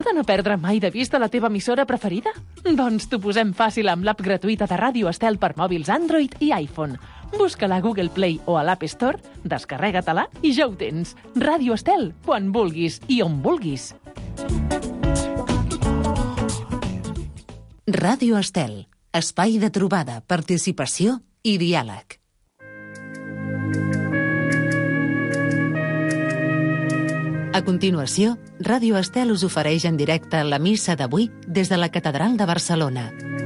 de no perdre mai de vista la teva emissora preferida? Doncs t'ho posem fàcil amb l'app gratuïta de Ràdio Estel per mòbils Android i iPhone. Busca-la a Google Play o a l'App Store, descarrega-te-la i ja ho tens. Ràdio Estel, quan vulguis i on vulguis. Ràdio Estel, espai de trobada, participació i diàleg. A continuació, Ràdio Estel us ofereix en directe la missa d'avui des de la Catedral de Barcelona.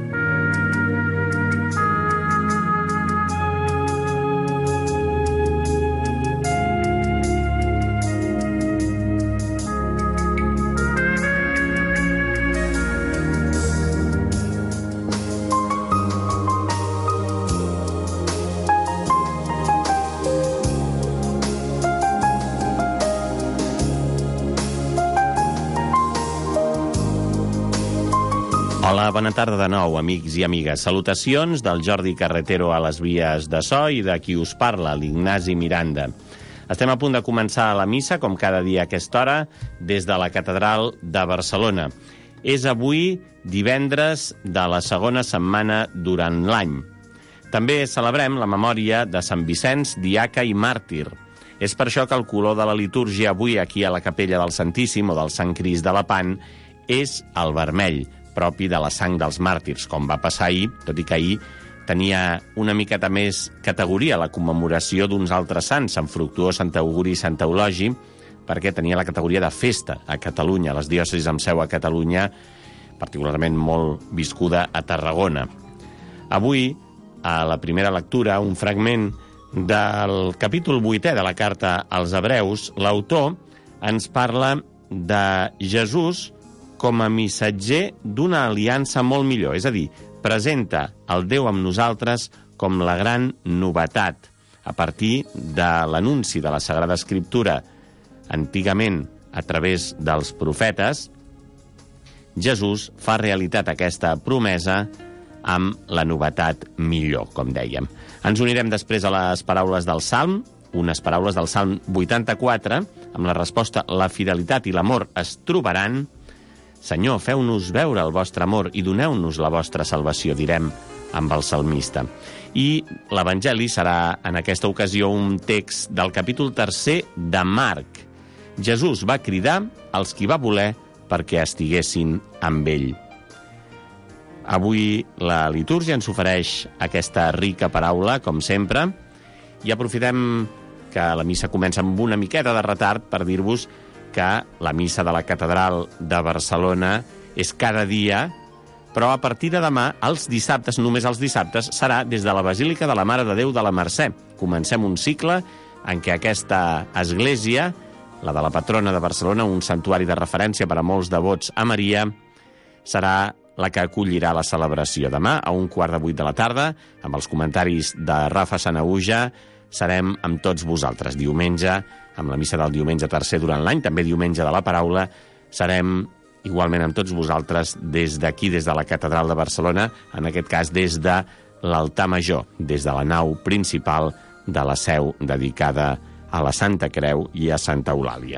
Hola, bona tarda de nou, amics i amigues. Salutacions del Jordi Carretero a les vies de so i de qui us parla, l'Ignasi Miranda. Estem a punt de començar la missa, com cada dia a aquesta hora, des de la Catedral de Barcelona. És avui divendres de la segona setmana durant l'any. També celebrem la memòria de Sant Vicenç, diaca i màrtir. És per això que el color de la litúrgia avui aquí a la capella del Santíssim o del Sant Crist de Lepant és el vermell, propi de la sang dels màrtirs, com va passar ahir, tot i que ahir tenia una miqueta més categoria la commemoració d'uns altres sants, Sant Fructuós, Sant Auguri i Sant Eulogi, perquè tenia la categoria de festa a Catalunya, les diòcesis amb seu a Catalunya, particularment molt viscuda a Tarragona. Avui, a la primera lectura, un fragment del capítol 8è de la carta als Hebreus, l'autor ens parla de Jesús com a missatger d'una aliança molt millor. És a dir, presenta el Déu amb nosaltres com la gran novetat. A partir de l'anunci de la Sagrada Escriptura, antigament a través dels profetes, Jesús fa realitat aquesta promesa amb la novetat millor, com dèiem. Ens unirem després a les paraules del Salm, unes paraules del Salm 84, amb la resposta «La fidelitat i l'amor es trobaran». Senyor, feu-nos veure el vostre amor i doneu-nos la vostra salvació, direm amb el salmista. I l'Evangeli serà, en aquesta ocasió, un text del capítol 3 de Marc. Jesús va cridar als qui va voler perquè estiguessin amb ell. Avui la litúrgia ens ofereix aquesta rica paraula, com sempre, i aprofitem que la missa comença amb una miqueta de retard per dir-vos que la missa de la Catedral de Barcelona és cada dia, però a partir de demà, els dissabtes, només els dissabtes, serà des de la Basílica de la Mare de Déu de la Mercè. Comencem un cicle en què aquesta església, la de la patrona de Barcelona, un santuari de referència per a molts devots a Maria, serà la que acollirà la celebració. Demà, a 7:15 de la tarda, amb els comentaris de Rafa Sanahuja, serem amb tots vosaltres. Diumenge, amb la missa del diumenge tercer durant l'any, també diumenge de la paraula, serem igualment amb tots vosaltres des d'aquí, des de la Catedral de Barcelona, en aquest cas des de l'altar major, des de la nau principal de la seu dedicada a la Santa Creu i a Santa Eulàlia.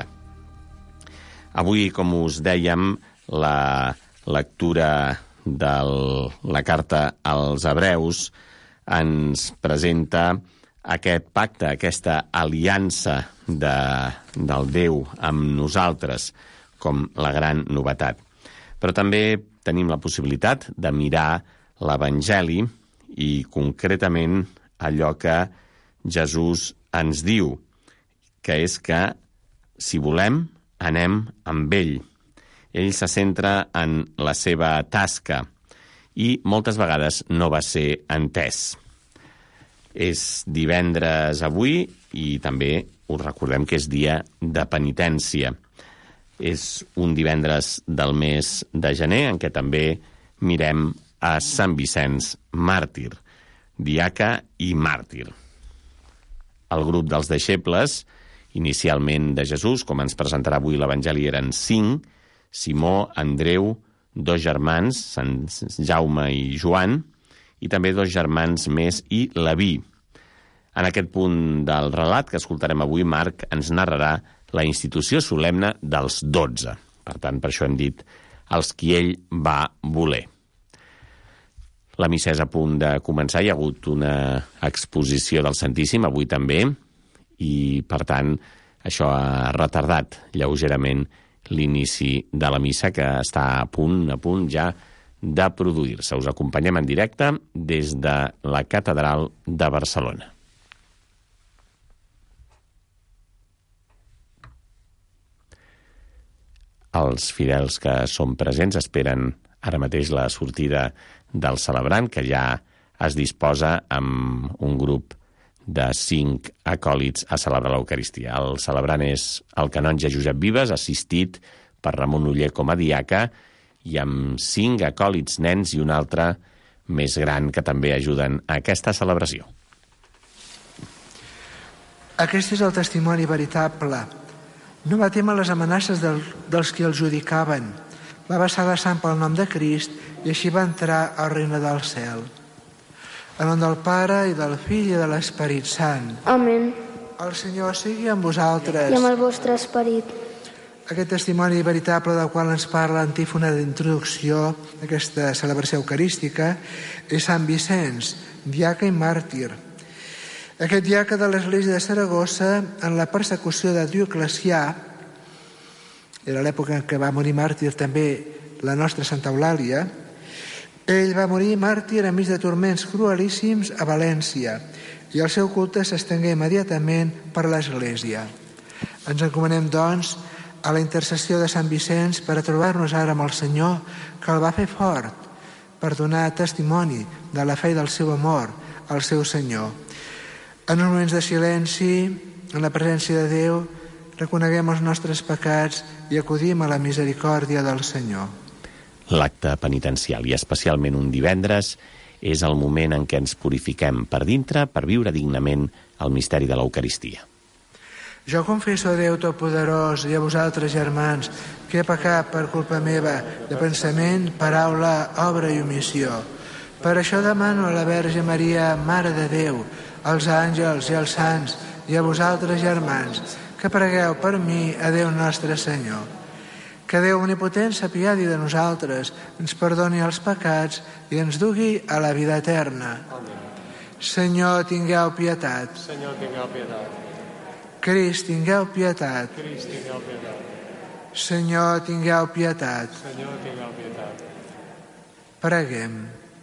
Avui, com us dèiem, la lectura de la carta als Hebreus ens presenta aquest pacte, aquesta aliança del Déu amb nosaltres com la gran novetat. Però també tenim la possibilitat de mirar l'Evangeli i concretament allò que Jesús ens diu, que és que, si volem, anem amb ell. Ell se centra en la seva tasca i moltes vegades no va ser entès. És divendres avui i també us recordem que és dia de penitència. És un divendres del mes de gener en què també mirem a Sant Vicenç màrtir, diaca i màrtir. El grup dels deixebles, inicialment de Jesús, com ens presentarà avui l'Evangeli, eren 5, Simó, Andreu, 2 germans, Sant Jaume i Joan, i també 2 germans més i Leví. En aquest punt del relat que escoltarem avui, Marc ens narrarà la institució solemne dels 12. Per tant, per això hem dit els qui ell va voler. La missa és a punt de començar, hi ha hagut una exposició del Santíssim, avui també, i, per tant, això ha retardat lleugerament l'inici de la missa, que està a punt ja de produir-se. Us acompanyem en directe des de la Catedral de Barcelona. Els fidels que són presents esperen ara mateix la sortida del celebrant, que ja es disposa amb un grup de 5 acòlits a celebrar l'Eucaristia. El celebrant és el canonge Josep Vives, assistit per Ramon Oller com a diaca, i amb 5 acòlits nens i un altre més gran que també ajuden a aquesta celebració. Aquest és el testimoni veritable. No va témer les amenaces dels que el judicaven. Va vessar la sang pel nom de Crist i així va entrar al regne del cel. En nom del Pare i del Fill i de l'Esperit Sant. Amén. El Senyor sigui amb vosaltres. I amb el vostre esperit. Aquest testimoni veritable del qual ens parla l'antífona d'introducció d'aquesta celebració eucarística és Sant Vicenç, diaca i màrtir. Aquest diaca de l'Església de Saragossa, en la persecució de Dioclecià, era l'època en què va morir màrtir també la nostra Santa Eulàlia, ell va morir màrtir enmig de turments cruelíssims a València i el seu culte s'estengué immediatament per l'Església. Ens encomanem, doncs, a la intercessió de Sant Vicenç per a trobar-nos ara amb el Senyor, que el va fer fort, per donar testimoni de la fe i del seu amor al seu Senyor. En uns moments de silenci, en la presència de Déu, reconeguem els nostres pecats i acudim a la misericòrdia del Senyor. L'acte penitencial, i especialment un divendres, és el moment en què ens purifiquem per dintre per viure dignament el misteri de l'Eucaristia. Jo confesso a Déu Totpoderós i a vosaltres, germans, que he pecat per culpa meva de pensament, paraula, obra i omissió. Per això demano a la Verge Maria, Mare de Déu, als àngels i als sants i a vosaltres, germans, que pregueu per mi a Déu nostre Senyor. Que Déu omnipotent s'apiadi de nosaltres, ens perdoni els pecats i ens dugui a la vida eterna. Senyor, tingueu pietat. Senyor, tingueu pietat. Crist, tingueu pietat. Crist, tingueu pietat. Senyor, tingueu pietat. Senyor, tingueu pietat. Preguem.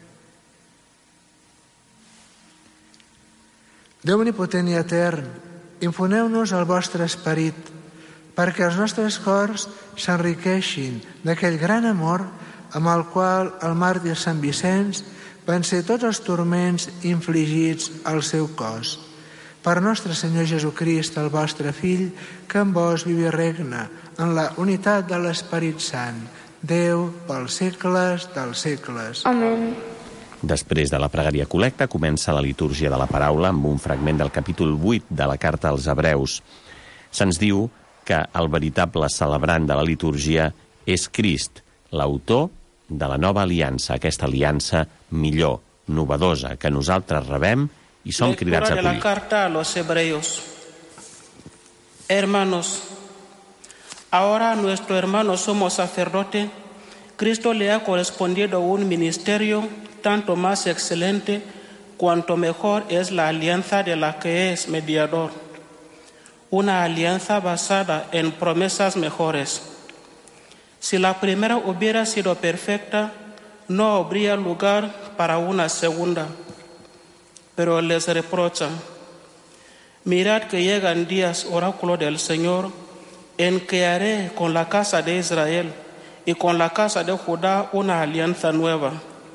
Déu omnipotent i etern, infoneu-nos el vostre esperit perquè els nostres cors s'enriqueixin d'aquell gran amor amb el qual el màrtir Sant Vicenç van ser tots els turments infligits al seu cos. Per nostre Senyor Jesucrist, el vostre Fill, que amb vos viu i regna en la unitat de l'Esperit Sant, Déu pels segles dels segles. Amén. Després de la pregària col·lecta comença la litúrgia de la paraula amb un fragment del capítol 8 de la carta als Hebreus. Se'ns diu que el veritable celebrant de la litúrgia és Crist, l'autor de la nova aliança, aquesta aliança millor, novedosa, que nosaltres rebem i som cridats a Lectura de la acollir. carta a los Hebreos. Hermanos, ahora a nuestro hermano sumo sacerdote, Cristo le ha correspondido un ministerio tanto más excelente cuanto mejor es la alianza de la que es mediador. Una alianza basada en promesas mejores. Si la primera hubiera sido perfecta, no habría lugar para una segunda. Pero les reprochan: mirad que llegan días, oráculo del Señor, en que haré con la casa de Israel y con la casa de Judá una alianza nueva.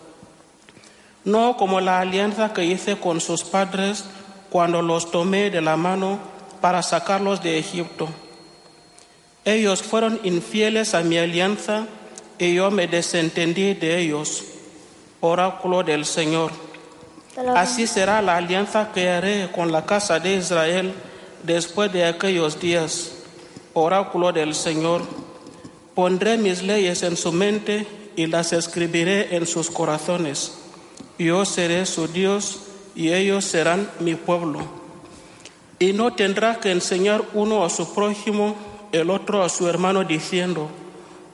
No como la alianza que hice con sus padres cuando los tomé de la mano para sacarlos de Egipto. Ellos fueron infieles a mi alianza y yo me desentendí de ellos. Oráculo del Señor. Así será la alianza que haré con la casa de Israel después de aquellos días. Oráculo del Señor. Pondré mis leyes en su mente y las escribiré en sus corazones. Yo seré su Dios y ellos serán mi pueblo. Y no tendrá que enseñar uno a su prójimo, el otro a su hermano, diciendo: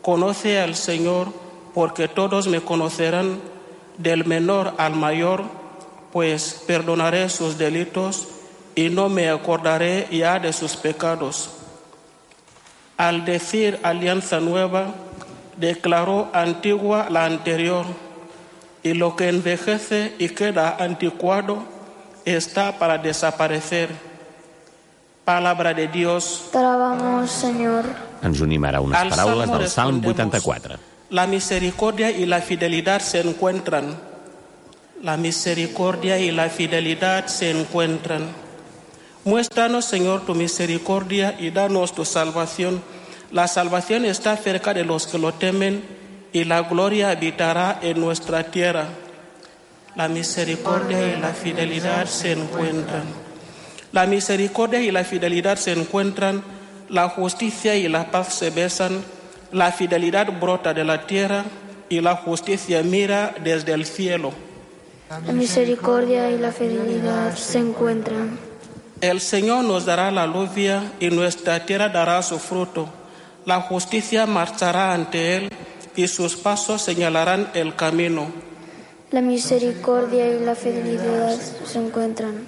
Conoce al Señor, porque todos me conocerán, del menor al mayor, pues perdonaré sus delitos y no me acordaré ya de sus pecados. Al decir alianza nueva, declaró antigua la anterior, y lo que envejece y queda anticuado está para desaparecer. Palabra de Dios. T'alabamos, Senyor. Ens unim ara a unes Al paraules Salmo del Salm respondemos, 84. La misericordia y la fidelidad se encuentran. La misericordia y la fidelidad se encuentran. Muéstranos, Señor, tu misericordia y danos tu salvación. La salvación está cerca de los que lo temen y la gloria habitará en nuestra tierra. La misericordia y la fidelidad se encuentran. La misericordia y la fidelidad se encuentran, la justicia y la paz se besan, la fidelidad brota de la tierra y la justicia mira desde el cielo. La misericordia y la fidelidad se encuentran. El Señor nos dará la lluvia y nuestra tierra dará su fruto. La justicia marchará ante él y sus pasos señalarán el camino. La misericordia y la fidelidad se encuentran.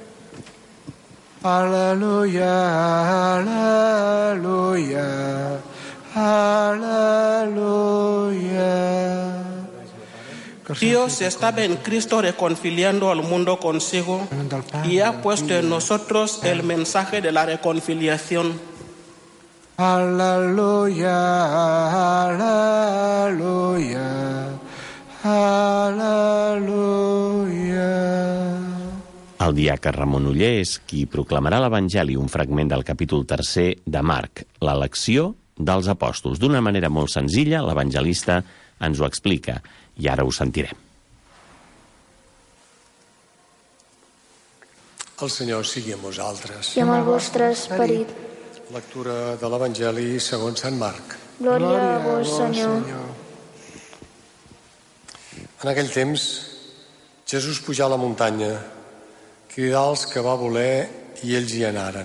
Aleluya, aleluya, aleluya. Dios estaba en Cristo reconciliando al mundo consigo y ha puesto en nosotros el mensaje de la reconciliación. Aleluya, aleluya, aleluya. El diaca Ramon Oller és qui proclamarà l'Evangeli, un fragment del capítol 3 de Marc, l'elecció dels apòstols. D'una manera molt senzilla, l'evangelista ens ho explica, i ara ho sentirem. El Senyor sigui amb vosaltres. I amb el vostre esperit. Lectura de l'Evangeli segons Sant Marc. Glòria a vos, Senyor. En aquell temps, Jesús pujà a la muntanya, cridà els que va voler i ells hi anaren.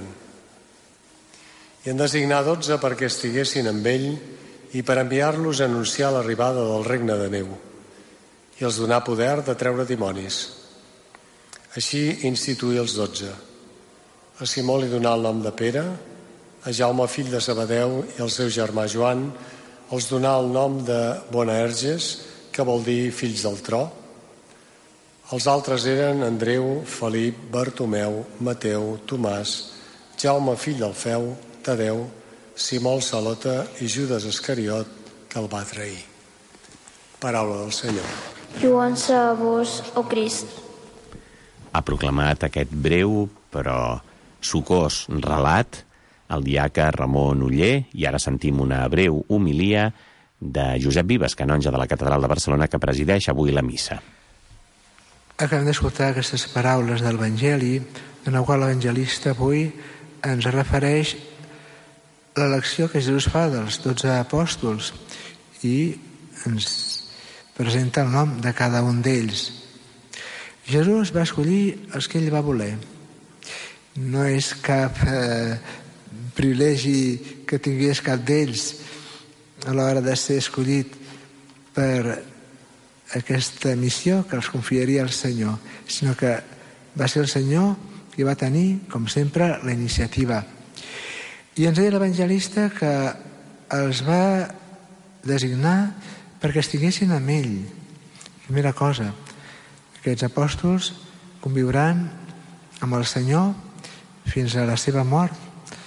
I en designar 12 perquè estiguessin amb ell i per enviar-los a anunciar l'arribada del regne de Déu i els donar poder de treure dimonis. Així instituí els 12. A Simó li donà el nom de Pere, a Jaume fill de Zebedeu i al seu germà Joan els donà el nom de Boanerges, que vol dir fills del tro. Els altres eren Andreu, Felip, Bartomeu, Mateu, Tomàs, Jaume fill d'Alfeu, Tadeu, Simó el Celota i Judes Iscariot, que el va trair. Paraula del Senyor. Lloança a vos, o Crist. Ha proclamat aquest breu però sucós relat el diaca Ramon Oller, i ara sentim una breu homilia de Josep Vives, canonge de la Catedral de Barcelona, que presideix avui la missa. Acabem d'escoltar aquestes paraules de l'Evangeli, en la qual l'evangelista avui ens refereix l'elecció que Jesús fa dels 12 apòstols i ens presenta el nom de cada un d'ells. Jesús va escollir els que ell va voler. No és cap privilegi que tingués cap d'ells a l'hora de ser escollit per aquesta missió que els confiaria el Senyor, sinó que va ser el Senyor qui va tenir, com sempre, la iniciativa. I ens deia l'evangelista que els va designar perquè estiguessin amb ell. Primera cosa, aquests apòstols conviuran amb el Senyor fins a la seva mort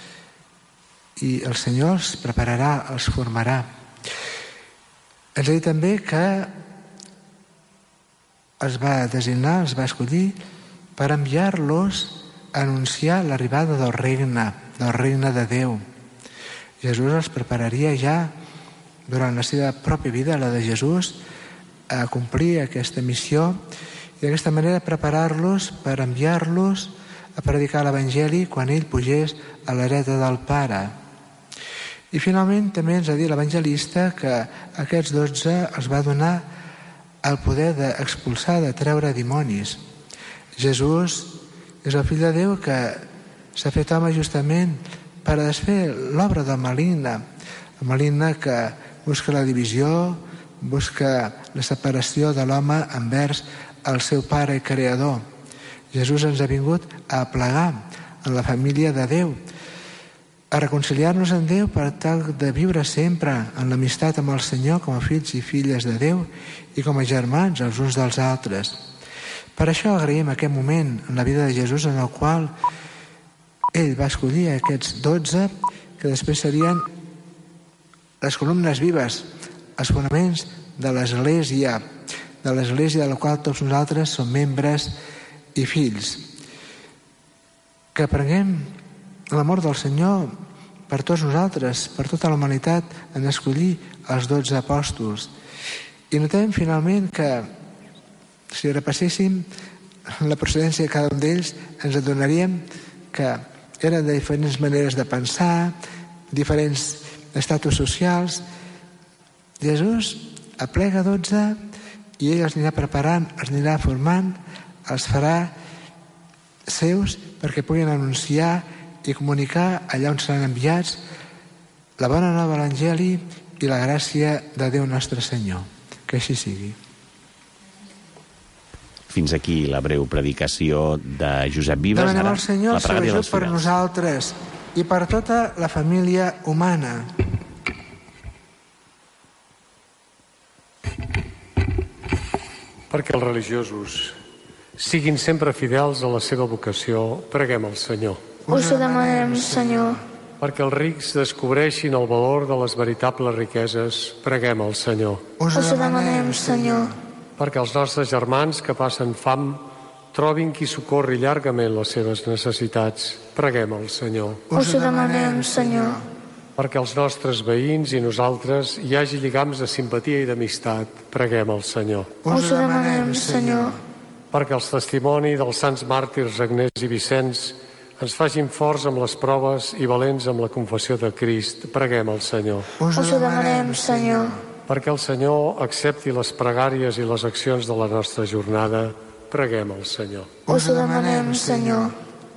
i el Senyor els prepararà, els formarà. Ens ha dit també que els va designar, els va escollir per enviar-los a anunciar l'arribada del regne de Déu. Jesús els prepararia ja durant la seva pròpia vida, la de Jesús, a complir aquesta missió i d'aquesta manera preparar-los per enviar-los a predicar l'Evangeli quan ell pugés a l'hereta del Pare. I finalment també ens ha dit l'evangelista que aquests 12 els va donar el poder d'expulsar, de treure dimonis. Jesús és el fill de Déu que s'ha fet home justament per desfer l'obra del maligne, el maligne que busca la divisió, busca la separació de l'home envers el seu pare i creador. Jesús ens ha vingut a aplegar en la família de Déu, a reconciliar-nos amb Déu per tal de viure sempre en l'amistat amb el Senyor com a fills i filles de Déu i com a germans els uns dels altres. Per això agraïm aquest moment en la vida de Jesús en el qual ell va escollir aquests 12 que després serien les columnes vives, els fonaments de l'Església de la qual tots nosaltres som membres i fills. Que aprenguem l'amor del Senyor per tots nosaltres, per tota la humanitat, en escollir els 12 apòstols. I notem finalment que si repasséssim la procedència de cada un d'ells ens adonaríem que eren de diferents maneres de pensar, diferents estatus socials. Jesús aplega 12 i ell els anirà preparant, els anirà formant, els farà seus perquè puguin anunciar i comunicar allà on seran enviats la bona nova de l'Evangeli i la gràcia de Déu nostre Senyor. Que així sigui. Fins aquí la breu predicació de Josep Vives. Demanem al Senyor el seu ajut per nosaltres i per tota la família humana. Perquè els religiosos siguin sempre fidels a la seva vocació, preguem al Senyor. Us ho demanem, Senyor. Perquè els rics descobreixin el valor de les veritables riqueses, preguem al Senyor. Us ho demanem, Senyor. Perquè els nostres germans que passen fam trobin qui socorri llargament les seves necessitats, preguem al Senyor. Us ho demanem, Senyor. Perquè els nostres veïns i nosaltres hi hagi lligams de simpatia i d'amistat, preguem al Senyor. Us ho demanem, Senyor. Perquè els testimonis dels sants màrtirs Agnès i Vicenç ens facin forts amb les proves i valents amb la confessió de Crist, preguem al Senyor. Us ho demanem, Senyor. Perquè el Senyor accepti les pregàries i les accions de la nostra jornada, preguem al Senyor. Us ho demanem, Senyor.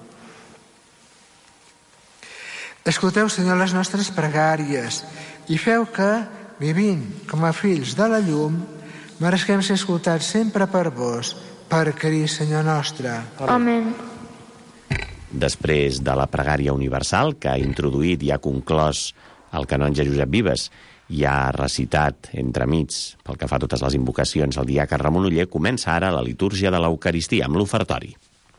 Escolteu, Senyor, les nostres pregàries i feu que, vivint com a fills de la llum, mereixem ser escoltats sempre per vos, per Crist, Senyor nostre. Amén. Després de la pregària universal, que ha introduït i ha conclòs el canonge Josep Vives i ha recitat entremig, pel que fa a totes les invocacions, el diaca Ramon Oller, comença ara la litúrgia de l'Eucaristia amb l'ofertori.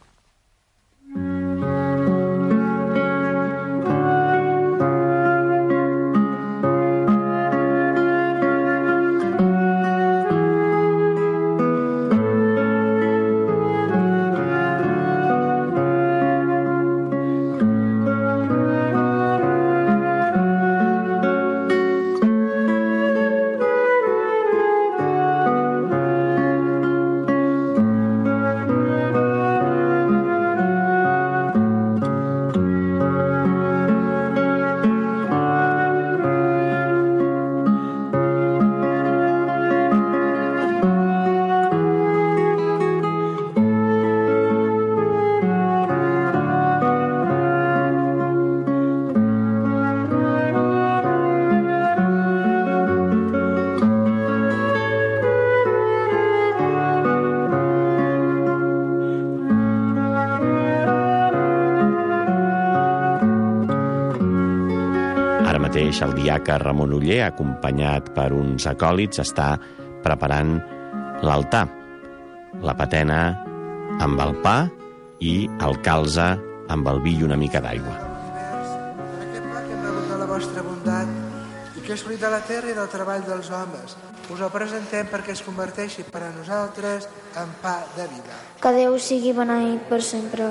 El diaca Ramon Oller, acompanyat per uns acòlits, està preparant l'altar, la patena amb el pa i el calze amb el vi i una mica d'aigua. Aquest pa que hem rebut de la vostra bondat i que és fruit de la terra i del treball dels homes, us el presentem perquè es converteixi per a nosaltres en pa de vida. Que Déu sigui beneït per sempre.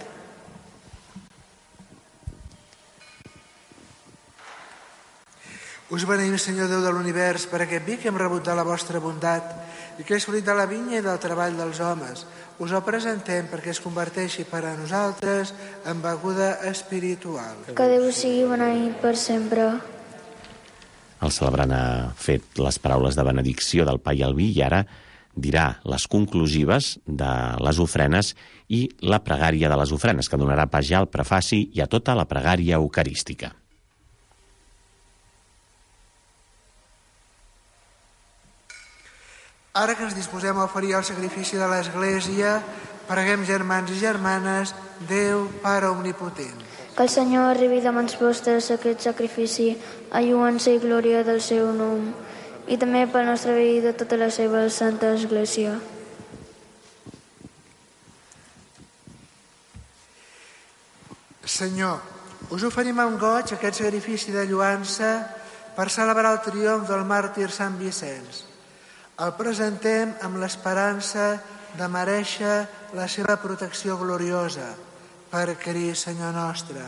Us beneïm, Senyor Déu de l'univers, per aquest vi que hem rebut de la vostra bondat i que és fruit de la vinya i del treball dels homes. Us el presentem perquè es converteixi per a nosaltres en beguda espiritual. Que Déu sigui beneït per sempre. El celebrant ha fet les paraules de benedicció del pa i el vi i ara dirà les conclusives de les ofrenes i la pregària de les ofrenes, que donarà pas ja al prefaci i a tota la pregària eucarística. Ara que ens disposem a oferir el sacrifici de l'Església, preguem, germans i germanes, Déu, Pare omnipotent. Que el Senyor arribi de mans vostres aquest sacrifici a lluança i glòria del seu nom, i també per la nostra vida i de tota la seva santa Església. Senyor, us oferim amb goig aquest sacrifici de lluança per celebrar el triomf del màrtir Sant Vicenç. El presentem amb l'esperança de merèixer la seva protecció gloriosa. Per Crist, Senyor nostre.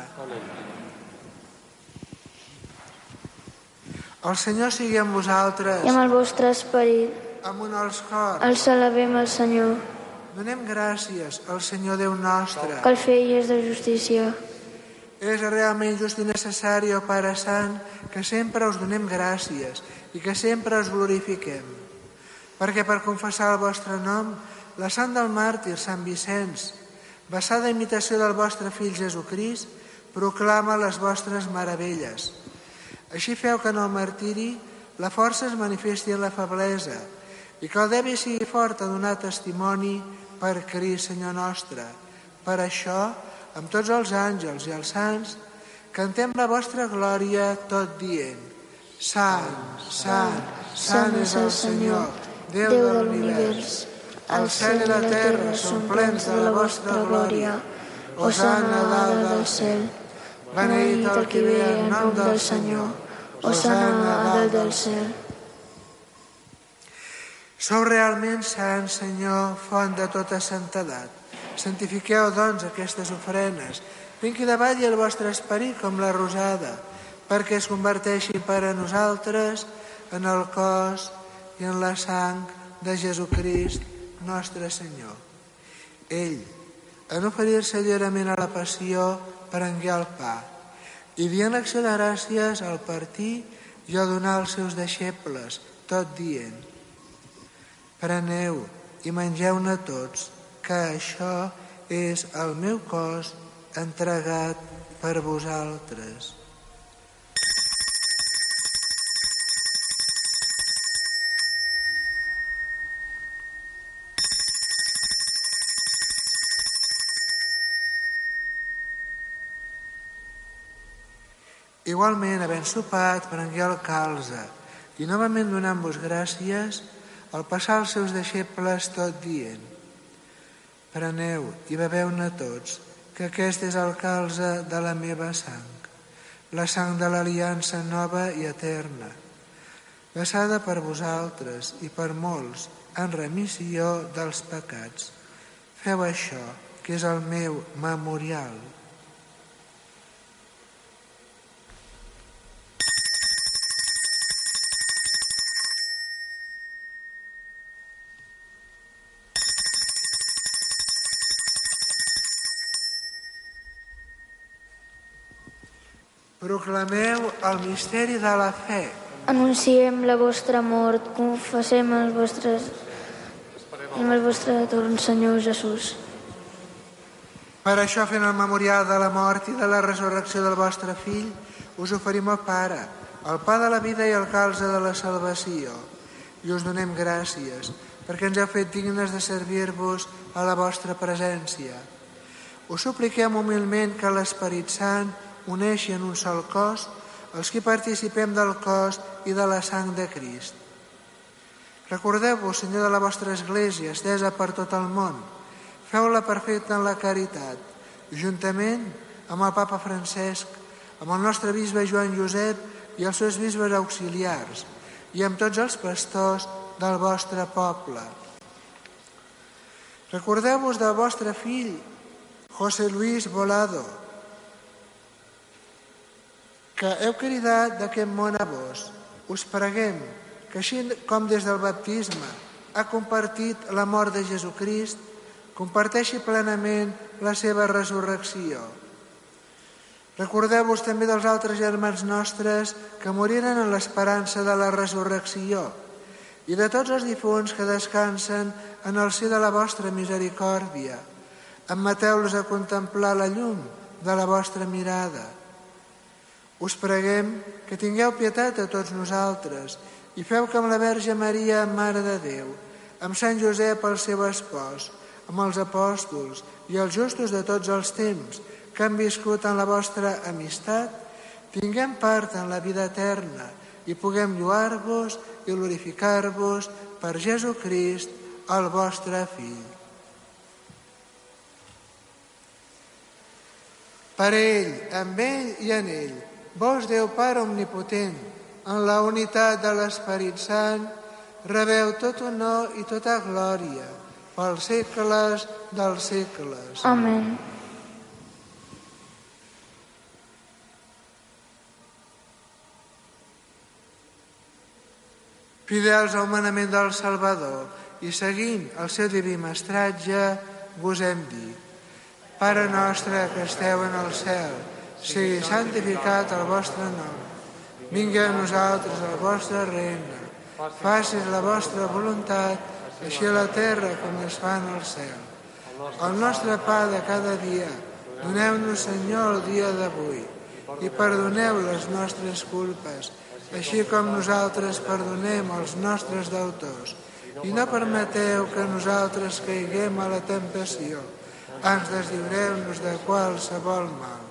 El Senyor sigui amb vosaltres. I amb el vostre esperit. Amunt els cors. El celebrem al Senyor. Donem gràcies al Senyor Déu nostre. Que el fill és de justícia. És realment just i necessari, ó Pare Sant, que sempre us donem gràcies i que sempre us glorifiquem. Perquè per confessar el vostre nom, la sang del màrtir Sant Vicenç, basada a imitació del vostre fill Jesucrist, proclama les vostres meravelles. Així feu que en el martiri la força es manifesti en la feblesa i que el dèbil sigui fort a donar testimoni per Crist, Senyor nostre. Per això, amb tots els àngels i els sants, cantem la vostra glòria tot dient: Sant, Sant, Sant és el Senyor, Déu de l'univers. El cel i la terra són plens de la vostra glòria. Hosana a dalt del cel. Beneït el qui ve en nom del Senyor. Hosana a dalt del cel. Sou realment sants, Senyor, font de tota santedat. Santifiqueu, doncs, aquestes ofrenes. Vingui davall el vostre esperit com la rosada, perquè es converteixi per a nosaltres en el cos i en la sang de Jesucrist, nostre Senyor. Ell, en oferir-se lliurement a la passió, prengué el pa i dient l'acció de gràcies al partir i a donar als seus deixebles, tot dient: preneu i mengeu-ne tots, que això és el meu cos entregat per vosaltres. Igualment, havent sopat, prengué el calze i novament donant-vos gràcies, al passar als seus deixebles tot dient: preneu i beveu-ne tots, que aquest és el calze de la meva sang, la sang de l'aliança nova i eterna, vessada per vosaltres i per molts en remissió dels pecats. Feu això, que és el meu memorial. Proclameu el misteri de la fe. Anunciem la vostra mort, confessem el vostre retorn, Senyor Jesús. Per això, fent el memorial de la mort i de la resurrecció del vostre fill, us oferim al Pare, el pa de la vida i el calze de la salvació, i us donem gràcies, perquè ens heu fet dignes de servir-vos a la vostra presència. Us supliquem humilment que l'Esperit Sant uneixi en un sol cos els que participem del cos i de la sang de Crist. Recordeu-vos, Senyor, de la vostra Església, estesa per tot el món. Feu-la perfecta en la caritat, juntament amb el Papa Francesc, amb el nostre bisbe Joan Josep i els seus bisbes auxiliars, i amb tots els pastors del vostre poble. Recordeu-vos del vostre fill, José Luis Volado, que heu cridat d'aquest món a vos. Us preguem que així com des del baptisme ha compartit la mort de Jesucrist, comparteixi plenament la seva resurrecció. Recordeu-vos també dels altres germans nostres que moriren en l'esperança de la resurrecció i de tots els difunts que descansen en el si de la vostra misericòrdia. Admeteu-los a contemplar la llum de la vostra mirada. Us preguem que tingueu pietat a tots nosaltres i feu que amb la Verge Maria, Mare de Déu, amb Sant Josep el seu espòs, amb els apòstols i els justos de tots els temps que han viscut en la vostra amistat, tinguem part en la vida eterna i puguem lloar-vos i glorificar-vos per Jesucrist, el vostre Fill. Per ell, amb ell i en ell, vos, Déu Pare omnipotent, en la unitat de l'Esperit Sant, rebeu tot honor i tota glòria pels segles dels segles. Amén. Fidels al manament del Salvador i seguint el seu diví mestratge, vos hem dit: Pare nostre que esteu en el cel, sigui santificat el vostre nom. Vingui a nosaltres el vostre regne. Facis la vostra voluntat, així a la terra com es fa en el cel. El nostre pa de cada dia, doneu-nos, Senyor, el dia d'avui, i perdoneu les nostres culpes, així com nosaltres perdonem els nostres deutors. I no permeteu que nosaltres caiguem a la temptació, ans deslliureu-nos de qualsevol mal.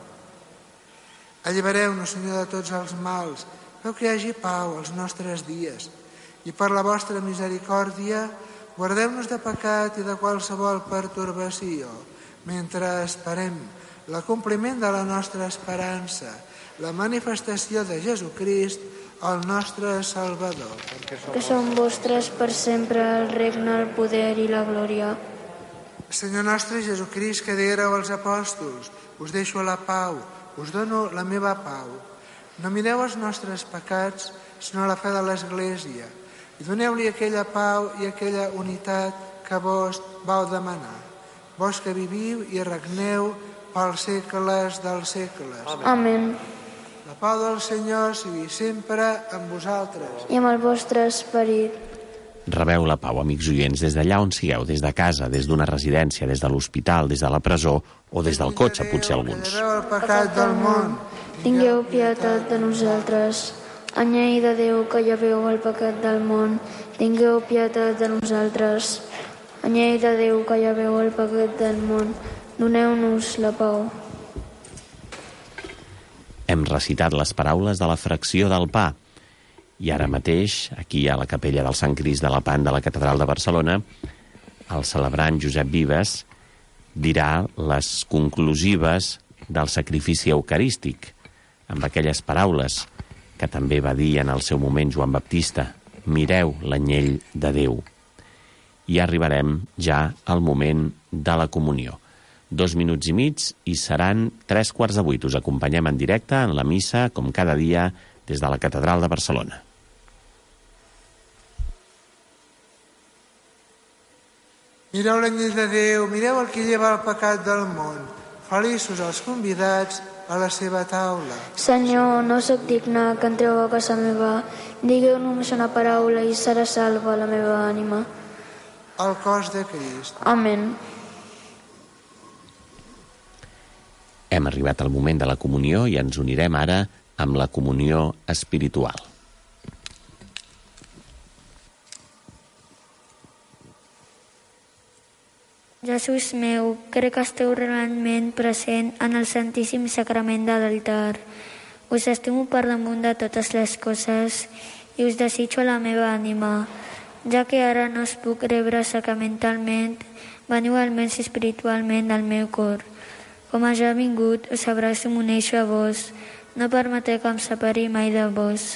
Allibereu-nos, Senyor, de tots els mals, feu que hi hagi pau als nostres dies, i per la vostra misericòrdia guardeu-nos de pecat i de qualsevol pertorbació, mentre esperem l'acompliment de la nostra esperança, la manifestació de Jesucrist, el nostre Salvador. Que són vostres per sempre el regne, el poder i la glòria. Senyor nostre Jesucrist, que dèieu als apòstols: us deixo la pau, us dono la meva pau. No mireu els nostres pecats, sinó la fe de l'Església, i doneu-li aquella pau i aquella unitat que vos vau demanar. Vos que viviu i regneu pels segles dels segles. Amén. La pau del Senyor sigui sempre amb vosaltres. I amb el vostre esperit. Rebeu la pau, amics oients, des d'allà on sigueu, des de casa, des d'una residència, des de l'hospital, des de la presó o des del cotxe, potser alguns. Allibereu el pecat del món. Tingueu pietat de nosaltres. Anyell de Déu, que lleveu el pecat del món, tingueu pietat de nosaltres. Anyell de Déu, que lleveu el pecat del món, doneu-nos la pau. Hem recitat les paraules de la fracció del pa. I ara mateix, aquí a la capella del Sant Crist de la Pan de la Catedral de Barcelona, el celebrant Josep Vives dirà les conclusives del sacrifici eucarístic, amb aquelles paraules que també va dir en el seu moment Joan Baptista: mireu l'anyell de Déu. I arribarem ja al moment de la comunió. 2 minuts i mig i seran 7:45. Us acompanyem en directe en la missa, com cada dia, des de la Catedral de Barcelona. Mireu l'anyell de Déu, mireu el que lleva el pecat del món. Feliços els convidats a la seva taula. Senyor, no sóc digne que entreu a casa meva. Digueu només una paraula i serà salva la meva ànima. El cos de Crist. Amén. Hem arribat al moment de la comunió i ens unirem ara amb la comunió espiritual. Jesús meu, crec que esteu realment present en el Santíssim Sagrament de l'altar. Us estimo per damunt de totes les coses i us desitjo la meva ànima. Ja que ara no us puc rebre sacramentalment, veniu almenys espiritualment al meu cor. Com ja he vingut, us abraço i m'uneixo a vos. No permeteu que em separi mai de vos.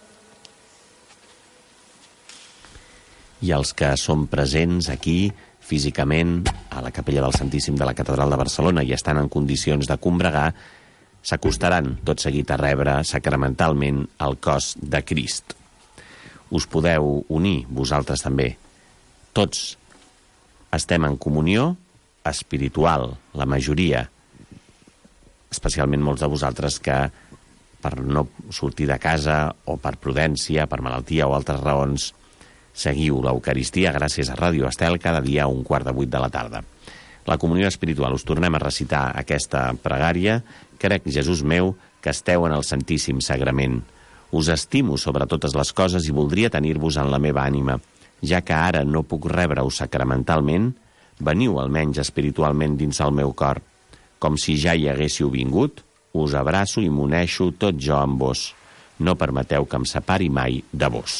I els que som presents aquí, físicament, a la capella del Santíssim de la Catedral de Barcelona i estan en condicions de combregar, s'acostaran tot seguit a rebre sacramentalment el cos de Crist. Us podeu unir, vosaltres també. Tots estem en comunió espiritual, la majoria, especialment molts de vosaltres que per no sortir de casa o per prudència, per malaltia o altres raons, seguiu l'Eucaristia gràcies a Ràdio Estel cada dia a 7:15 de la tarda. La comunió espiritual, us tornem a recitar aquesta pregària. Crec, Jesús meu, que esteu en el Santíssim Sagrament. Us estimo sobre totes les coses i voldria tenir-vos en la meva ànima. ja que ara no puc rebre-ho sacramentalment, veniu almenys espiritualment dins el meu cor. Com si ja hi haguéssiu vingut, us abraço i m'uneixo tot jo amb vos. No permeteu que em separi mai de vos.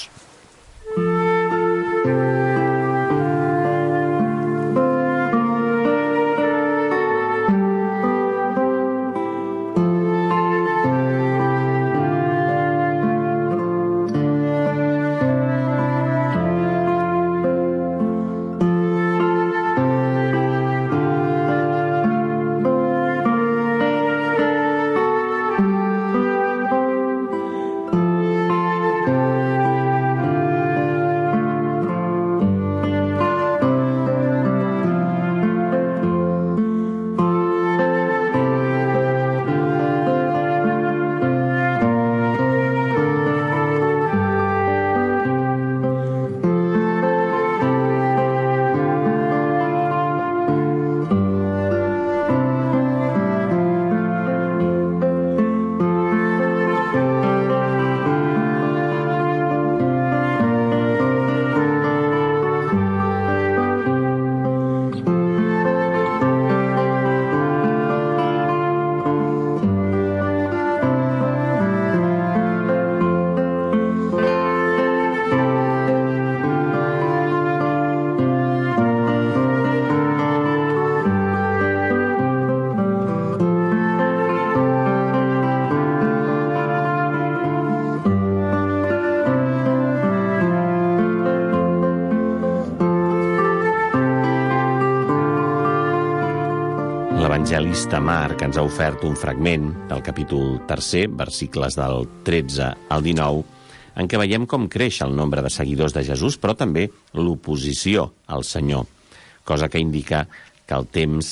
L'evangelista Marc ens ha ofert un fragment del capítol 3, versicles del 13 al 19, en què veiem com creix el nombre de seguidors de Jesús, però també l'oposició al Senyor, cosa que indica que el temps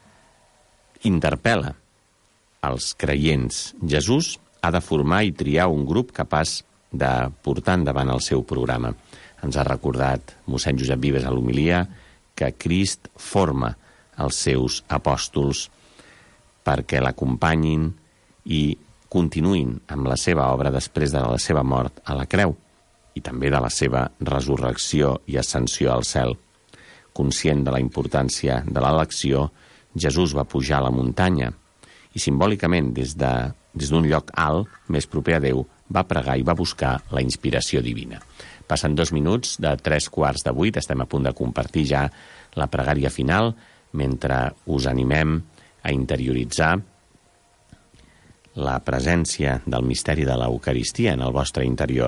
interpel·la els creients. Jesús ha de formar i triar un grup capaç de portar endavant el seu programa. Ens ha recordat mossèn Josep Vives a l'homilia que Crist forma els seus apòstols perquè l'acompanyin i continuïn amb la seva obra després de la seva mort a la creu i també de la seva resurrecció i ascensió al cel. Conscient de la importància de l'elecció, Jesús va pujar a la muntanya i simbòlicament des d'un lloc alt, més proper a Déu, va pregar i va buscar la inspiració divina. Passen 2 minuts de 7:45, estem a punt de compartir ja la pregària final, mentre us animem a interioritzar la presència del misteri de l'Eucaristia en el vostre interior.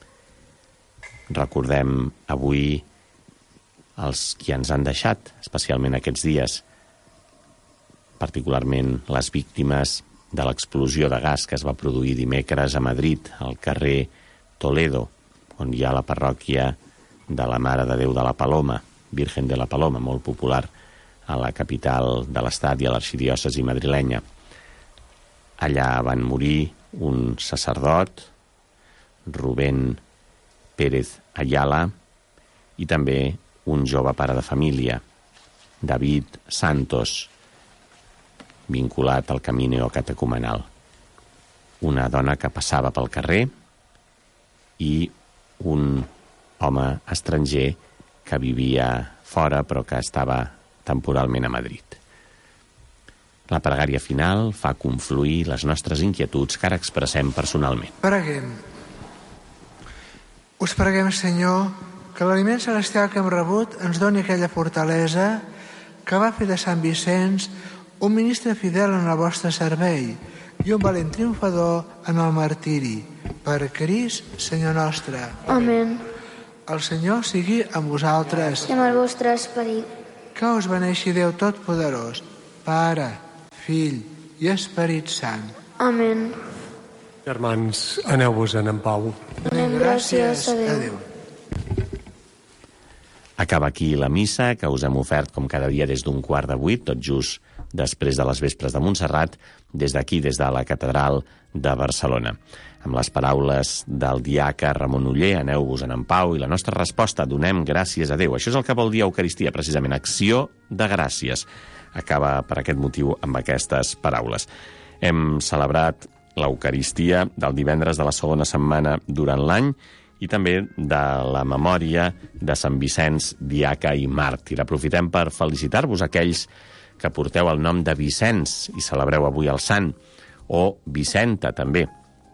Recordem avui els qui ens han deixat, especialment aquests dies, particularment les víctimes de l'explosió de gas que es va produir dimecres a Madrid, al carrer Toledo, on hi ha la parròquia de la Mare de Déu de la Paloma, Virgen de la Paloma, molt popular a la capital de l'Estat i a l'arxidiòcesi madrilenya. Allà van morir un sacerdot, Rubén Pérez Ayala, i també un jove pare de família, David Santos, vinculat al camí neocatecumenal. Una dona que passava pel carrer i un home estranger que vivia fora però que estava temporalment a Madrid. La pregària final fa confluir les nostres inquietuds que ara expressem personalment. Preguem. Us preguem, Senyor, que l'aliment celestial que hem rebut ens doni aquella fortalesa que va fer de Sant Vicenç un ministre fidel en el vostre servei i un valent triomfador en el martiri. Per Crist, Senyor nostre. Amén. El Senyor sigui amb vosaltres. I amb el vostre esperit. Que us beneixi Déu Totpoderós, Pare, Fill i Esperit Sant. Amén. Germans, aneu-vos-en en pau. Donem gràcies a Déu. Acaba aquí la missa que us hem ofert com cada dia des d'un 7:15, tot just després de les vespres de Montserrat, des d'aquí, des de la catedral de Barcelona. Amb les paraules del diaca Ramon Oller, aneu-vos-en en pau, i la nostra resposta, donem gràcies a Déu. Això és el que vol dir Eucaristia, precisament, acció de gràcies. Acaba per aquest motiu amb aquestes paraules. Hem celebrat l'Eucaristia del divendres de la segona setmana durant l'any i també de la memòria de Sant Vicenç, diaca i màrtir. Aprofitem per felicitar-vos aquells que porteu el nom de Vicenç i celebreu avui el sant, o Vicenta, també.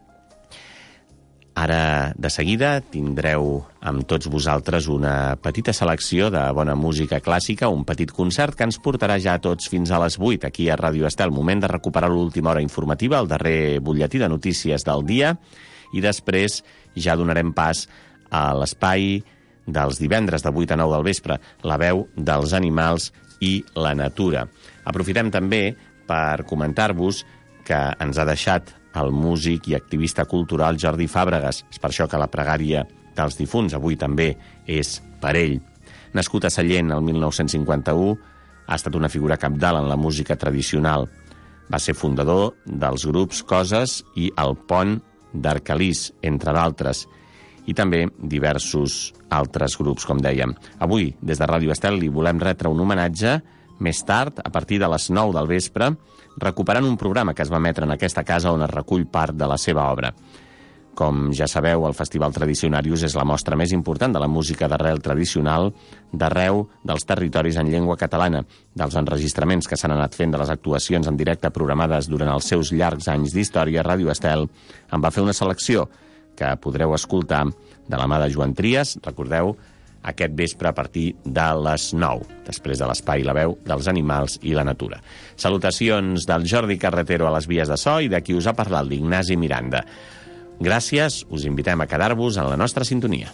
Ara, de seguida, tindreu amb tots vosaltres una petita selecció de bona música clàssica, un petit concert que ens portarà ja a tots fins a les 8, aquí a Ràdio Estel. Moment de recuperar l'última hora informativa, el darrer butlletí de notícies del dia, i després ja donarem pas a l'espai dels divendres de 8 a 9 del vespre, la veu dels animals i la natura. Aprofitem també per comentar-vos que ens ha deixat el músic i activista cultural Jordi Fàbregas. És per això que la pregària dels difunts avui també és per ell. Nascut a Sallent el 1951, ha estat una figura cabdal en la música tradicional. Va ser fundador dels grups Coses i El Pont d'Arcalís, entre d'altres, i també diversos altres grups, com dèiem. Avui, des de Ràdio Estel, li volem retre un homenatge més tard, a partir de les 9 del vespre, recuperant un programa que es va emetre en aquesta casa on es recull part de la seva obra. Com ja sabeu, el Festival Tradicionarius és la mostra més important de la música d'arrel tradicional d'arreu dels territoris en llengua catalana. Dels enregistraments que s'han anat fent de les actuacions en directe programades durant els seus llargs anys d'història, Ràdio Estel en va fer una selecció que podreu escoltar de la mà de Joan Trias, recordeu, aquest vespre a partir de les 9, després de l'espai La veu dels animals i la natura. Salutacions del Jordi Carretero a les vies de so i de qui us ha parlat l'Ignasi Miranda. Gràcies, us invitem a quedar-vos en la nostra sintonia.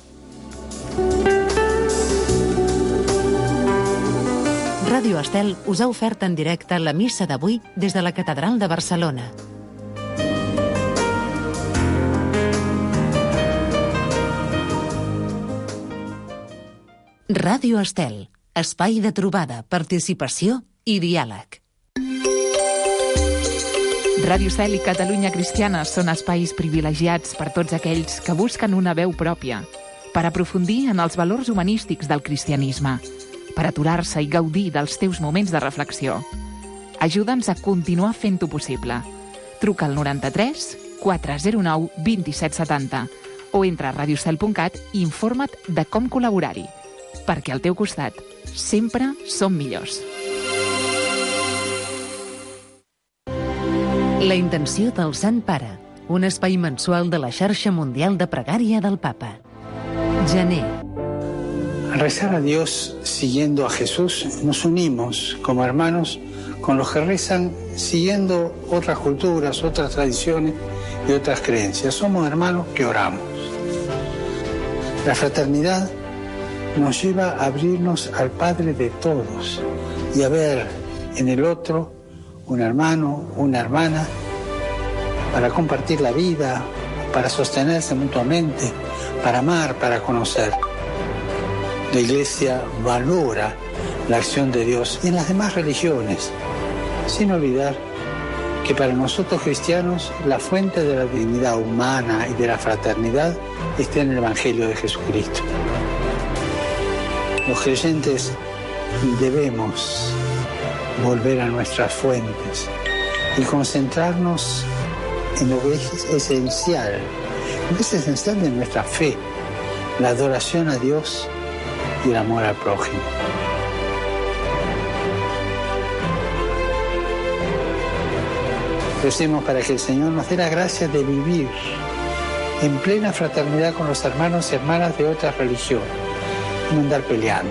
Ràdio Estel us ha ofert en directe la missa d'avui des de la Catedral de Barcelona. Ràdio Estel, espai de trobada, participació i diàleg. Ràdio Estel i Catalunya Cristiana són espais privilegiats per tots aquells que busquen una veu pròpia, per aprofundir en els valors humanístics del cristianisme, per aturar-se i gaudir dels teus moments de reflexió. Ajuda'ns a continuar fent-ho possible. Truca al 93 409 2770 o entra a radioestel.cat i informa't de com col·laborar-hi, perquè al teu costat sempre som millors. La intenció del Sant Pare, un espai mensual de la xarxa mundial de pregària del Papa. Gener. Al rezar a Dios siguiendo a Jesús, nos unimos como hermanos con los que rezan siguiendo otras culturas, otras tradiciones y otras creencias. Somos hermanos que oramos. La fraternidad nos lleva a abrirnos al Padre de todos y a ver en el otro un hermano, una hermana, para compartir la vida, para sostenerse mutuamente, para amar, para conocer. La Iglesia valora la acción de Dios en las demás religiones, sin olvidar que para nosotros cristianos la fuente de la dignidad humana y de la fraternidad está en el Evangelio de Jesucristo. Los creyentes debemos volver a nuestras fuentes y concentrarnos en lo que es esencial, de nuestra fe, la adoración a Dios y el amor al prójimo. Recemos para que el Señor nos dé la gracia de vivir en plena fraternidad con los hermanos y hermanas de otras religiones, no andar peleando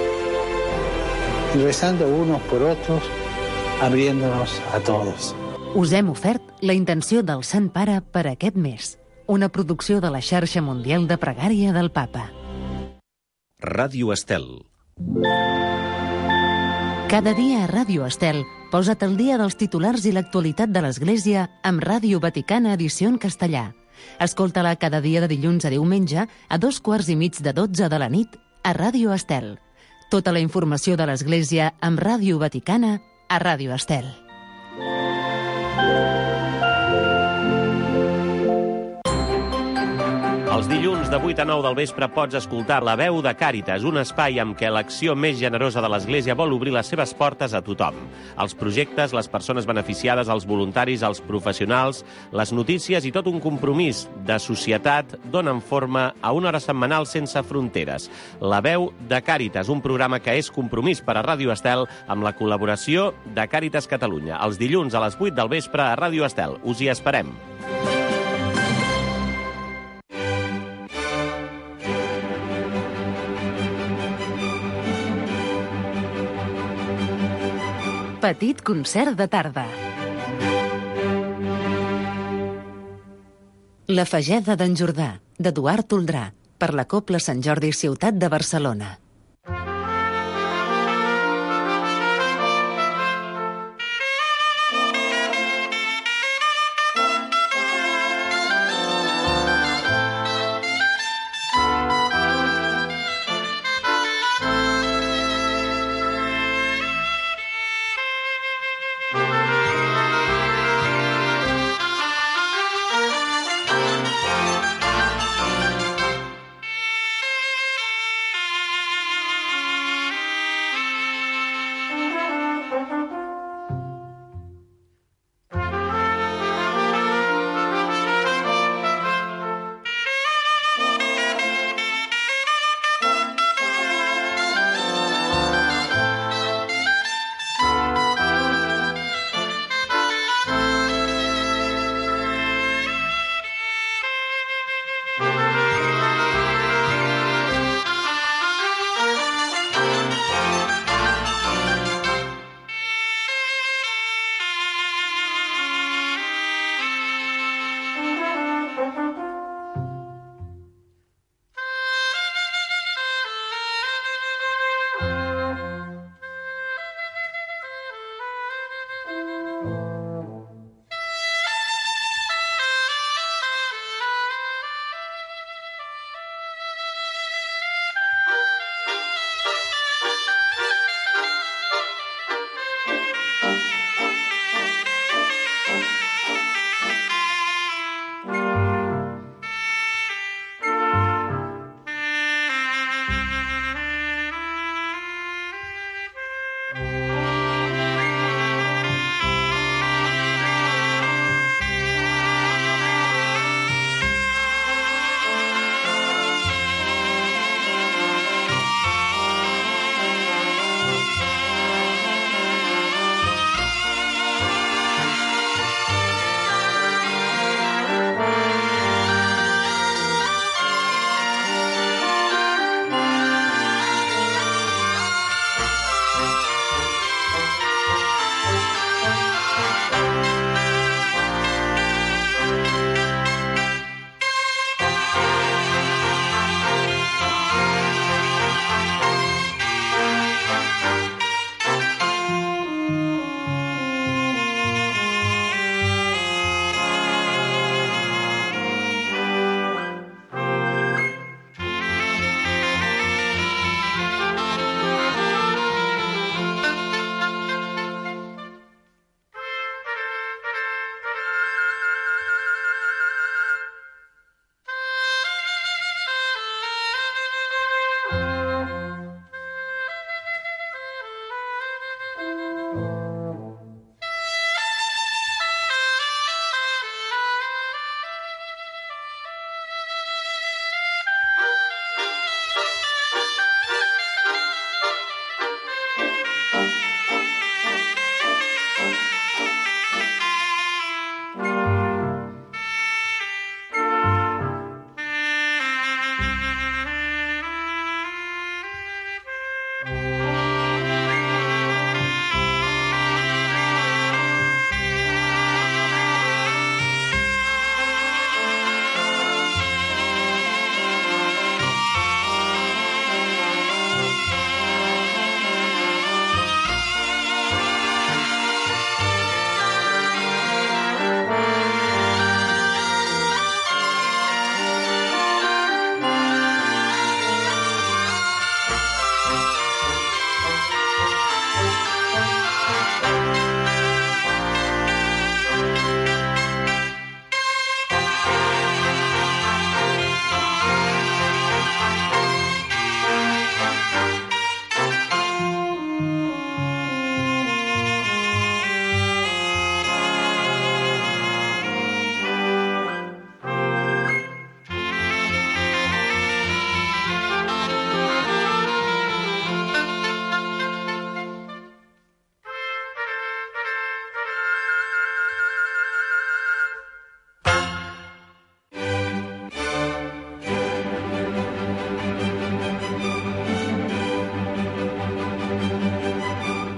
y rezando unos por otros, abriéndonos a todos. Us hem ofert la intenció del Sant Pare per aquest mes, una producció de la xarxa mundial de pregària del Papa. Ràdio Estel. Cada dia a Ràdio Estel posa't al dia dels titulars i l'actualitat de l'Església amb Ràdio Vaticana edició en castellà. Escolta-la cada dia de dilluns a diumenge a 2:15 de la nit a Ràdio Estel. Tota la informació de l'Església amb Ràdio Vaticana a Ràdio Estel. El Els dilluns de 8 a 9 del vespre pots escoltar La Veu de Càritas, un espai amb què l'acció més generosa de l'Església vol obrir les seves portes a tothom. Els projectes, les persones beneficiades, els voluntaris, els professionals, les notícies i tot un compromís de societat donen forma a una hora setmanal sense fronteres. La Veu de Càritas, un programa que és compromís per a Ràdio Estel amb la col·laboració de Càritas Catalunya. Els dilluns a les 8 del vespre a Ràdio Estel. Us hi esperem. Petit concert de tarda. La Fageda d'en Jordà, d'Eduard Toldrà, per la Cobla Sant Jordi Ciutat de Barcelona.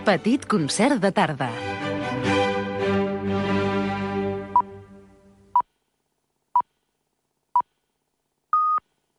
Petit concert de tarda.